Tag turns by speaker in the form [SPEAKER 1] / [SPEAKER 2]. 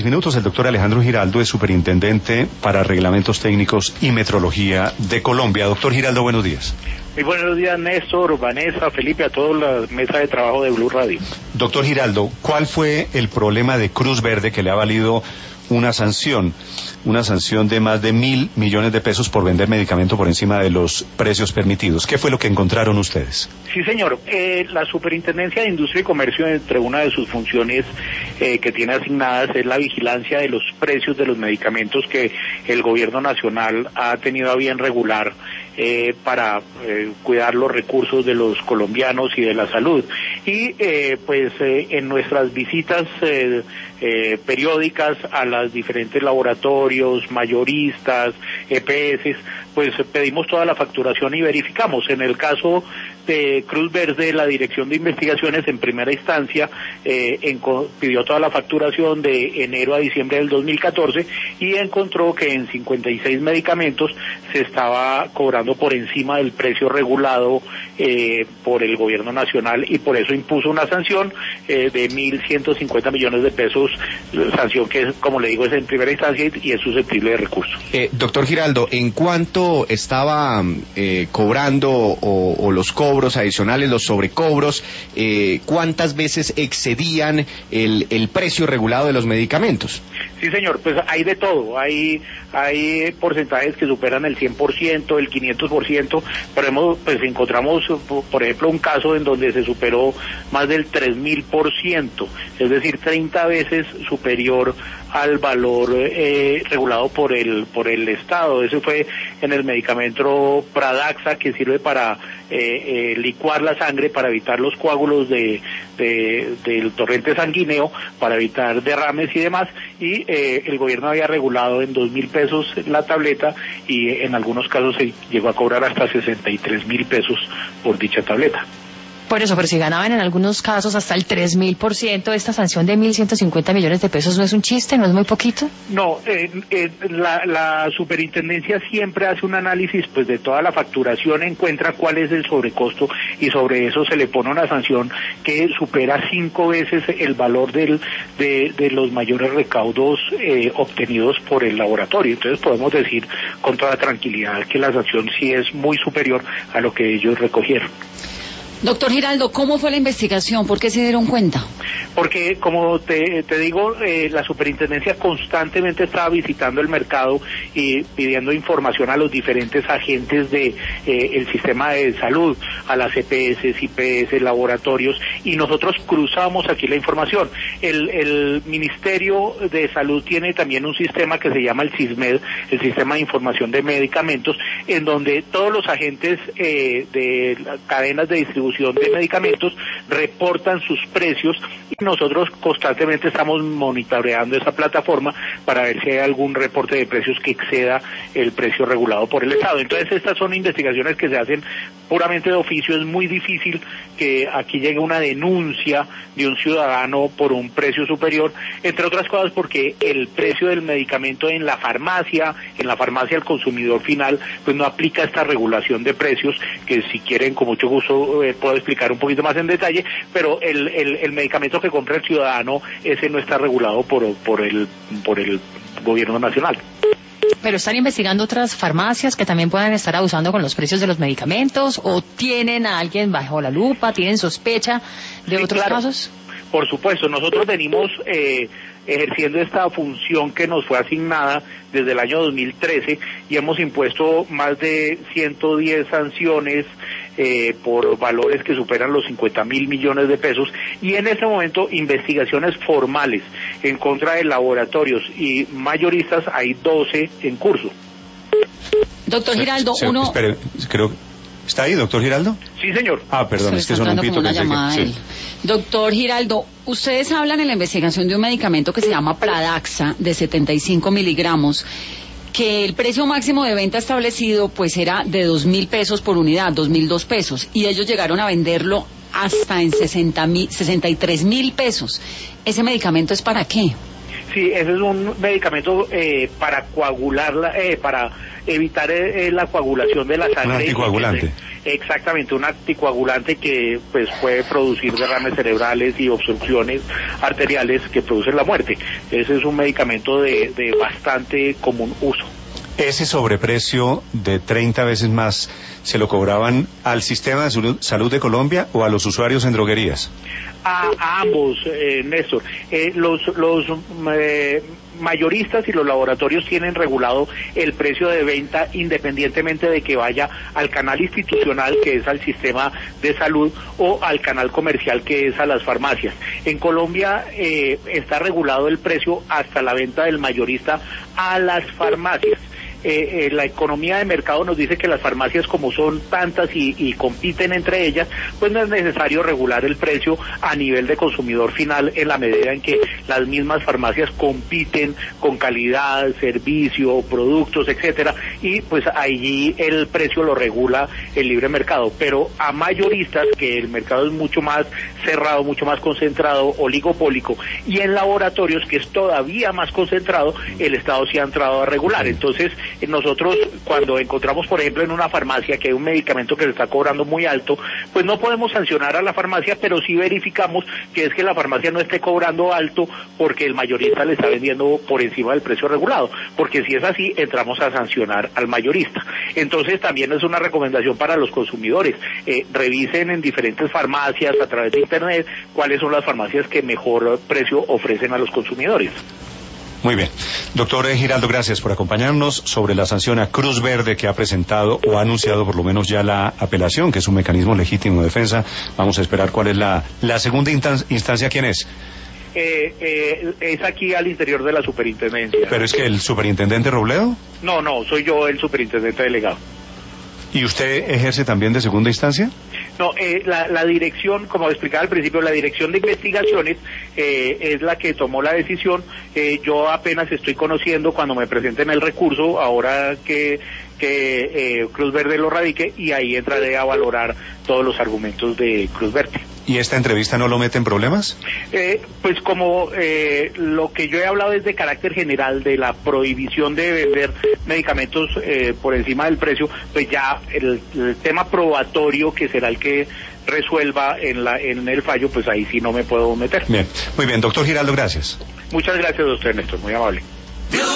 [SPEAKER 1] minutos. El doctor Alejandro Giraldo es superintendente para reglamentos técnicos y metrología de Colombia. Doctor Giraldo, buenos días.
[SPEAKER 2] Muy buenos días, Néstor, Vanessa, Felipe, a toda la mesa de trabajo de Blue Radio.
[SPEAKER 1] Doctor Giraldo, ¿cuál fue el problema de Cruz Verde que le ha valido una sanción de más de 1.000 millones de pesos por vender medicamento por encima de los precios permitidos? ¿Qué fue lo que encontraron ustedes?
[SPEAKER 2] Sí, señor. La Superintendencia de Industria y Comercio, entre una de sus funciones que tiene asignadas, es la vigilancia de los precios de los medicamentos que el gobierno nacional ha tenido a bien regular para cuidar los recursos de los colombianos y de la salud. Y en nuestras visitas periódicas a los diferentes laboratorios, mayoristas, EPS, pues pedimos toda la facturación y verificamos. En el caso de Cruz Verde, la Dirección de Investigaciones en primera instancia pidió toda la facturación de enero a diciembre del 2014 y encontró que en 56 medicamentos se estaba cobrando por encima del precio regulado por el gobierno nacional, y por eso impuso una sanción de 1.150 millones de pesos, sanción que, como le digo, es en primera instancia y es susceptible de recurso.
[SPEAKER 3] Doctor Giraldo, ¿en cuánto estaba cobrando o los cobros adicionales, los sobrecobros? ¿Cuántas veces excedían el precio regulado de los medicamentos?
[SPEAKER 2] Sí, señor, pues hay de todo, hay porcentajes que superan el 100%, el 500%, pero encontramos, por ejemplo, un caso en donde se superó más del 3.000%, es decir, 30 veces superior al valor regulado por el Estado. Eso fue en el medicamento Pradaxa, que sirve para licuar la sangre, para evitar los coágulos del torrente sanguíneo, para evitar derrames y demás, y el gobierno había regulado en 2.000 pesos la tableta, y en algunos casos se llegó a cobrar hasta 63.000 pesos por dicha tableta.
[SPEAKER 4] Por eso, pero si ganaban en algunos casos hasta el 3.000%, esta sanción de 1.150 millones de pesos no es un chiste, no es muy poquito.
[SPEAKER 2] No, la superintendencia siempre hace un análisis pues de toda la facturación, encuentra cuál es el sobrecosto y sobre eso se le pone una sanción que supera 5 veces el valor de los mayores recaudos obtenidos por el laboratorio. Entonces podemos decir con toda tranquilidad que la sanción sí es muy superior a lo que ellos recogieron.
[SPEAKER 5] Doctor Giraldo, ¿cómo fue la investigación? ¿Por qué se dieron cuenta?
[SPEAKER 2] Porque, como te digo, la superintendencia constantemente estaba visitando el mercado y pidiendo información a los diferentes agentes el sistema de salud, a las EPS, IPS, laboratorios, y nosotros cruzamos aquí la información. El Ministerio de Salud tiene también un sistema que se llama el SISMED, el Sistema de Información de Medicamentos, en donde todos los agentes de las cadenas de distribución de medicamentos reportan sus precios, y nosotros constantemente estamos monitoreando esa plataforma para ver si hay algún reporte de precios que exceda el precio regulado por el Estado. Entonces estas son investigaciones que se hacen puramente de oficio. Es muy difícil que aquí llegue una denuncia de un ciudadano por un precio superior, entre otras cosas porque el precio del medicamento en la farmacia al consumidor final, pues no aplica esta regulación de precios, que si quieren con mucho gusto puedo explicar un poquito más en detalle, pero el medicamento que compra el ciudadano, ese no está regulado por el gobierno nacional.
[SPEAKER 4] ¿Pero están investigando otras farmacias que también puedan estar abusando con los precios de los medicamentos, o tienen a alguien bajo la lupa, tienen sospecha de otros casos?
[SPEAKER 2] Por supuesto, nosotros venimos ejerciendo esta función que nos fue asignada desde el año 2013 y hemos impuesto más de 110 sanciones por valores que superan los 50.000 millones de pesos, y en este momento investigaciones formales en contra de laboratorios y mayoristas hay 12 en curso.
[SPEAKER 5] Doctor Giraldo,
[SPEAKER 1] Espere, creo... ¿Está ahí, doctor Giraldo?
[SPEAKER 2] Sí, señor.
[SPEAKER 1] Perdón, es que son un pito que
[SPEAKER 5] sí. Doctor Giraldo, ustedes hablan en la investigación de un medicamento que se llama Pradaxa, de 75 miligramos, que el precio máximo de venta establecido pues era de 2.000 pesos por unidad, 2.002 pesos, y ellos llegaron a venderlo hasta en 63.000 pesos. ¿Ese medicamento es para qué?
[SPEAKER 2] Sí, ese es un medicamento para coagular, para evitar la coagulación de la sangre.
[SPEAKER 1] Un anticoagulante.
[SPEAKER 2] Exactamente, un anticoagulante que pues puede producir derrames cerebrales y obstrucciones arteriales que producen la muerte. Ese es un medicamento de bastante común uso.
[SPEAKER 1] Ese sobreprecio de 30 veces más, ¿se lo cobraban al sistema de salud de Colombia o a los usuarios en droguerías?
[SPEAKER 2] A ambos, Néstor. Los mayoristas y los laboratorios tienen regulado el precio de venta independientemente de que vaya al canal institucional, que es al sistema de salud, o al canal comercial, que es a las farmacias. En Colombia está regulado el precio hasta la venta del mayorista a las farmacias. La economía de mercado nos dice que las farmacias, como son tantas y compiten entre ellas, pues no es necesario regular el precio a nivel de consumidor final, en la medida en que las mismas farmacias compiten con calidad, servicio, productos, etcétera, y pues allí el precio lo regula el libre mercado. Pero a mayoristas, que el mercado es mucho más cerrado, mucho más concentrado, oligopólico, y en laboratorios, que es todavía más concentrado, el Estado sí ha entrado a regular. Entonces, nosotros, cuando encontramos, por ejemplo, en una farmacia que hay un medicamento que se está cobrando muy alto, pues no podemos sancionar a la farmacia, pero sí verificamos que es que la farmacia no esté cobrando alto porque el mayorista le está vendiendo por encima del precio regulado, porque si es así, entramos a sancionar al mayorista. Entonces, también es una recomendación para los consumidores: revisen en diferentes farmacias, a través de internet, cuáles son las farmacias que mejor precio ofrecen a los consumidores.
[SPEAKER 1] Muy bien. Doctor Giraldo, gracias por acompañarnos sobre la sanción a Cruz Verde, que ha presentado o ha anunciado por lo menos ya la apelación, que es un mecanismo legítimo de defensa. Vamos a esperar cuál es la segunda instancia. ¿Quién es?
[SPEAKER 2] Es aquí al interior de la superintendencia.
[SPEAKER 1] ¿Pero es que el superintendente Robledo?
[SPEAKER 2] No, soy yo el superintendente delegado.
[SPEAKER 1] ¿Y usted ejerce también de segunda instancia?
[SPEAKER 2] No, la dirección, como explicaba al principio, la dirección de investigaciones es la que tomó la decisión. Yo apenas estoy conociendo cuando me presenten el recurso, ahora que Cruz Verde lo radique, y ahí entraré a valorar todos los argumentos de Cruz Verde.
[SPEAKER 1] ¿Y esta entrevista no lo mete en problemas?
[SPEAKER 2] Pues como lo que yo he hablado es de carácter general, de la prohibición de vender medicamentos por encima del precio, pues ya el tema probatorio, que será el que resuelva en el fallo, pues ahí sí no me puedo meter.
[SPEAKER 1] Bien, muy bien, doctor Giraldo, gracias.
[SPEAKER 2] Muchas gracias a usted, Néstor, muy amable.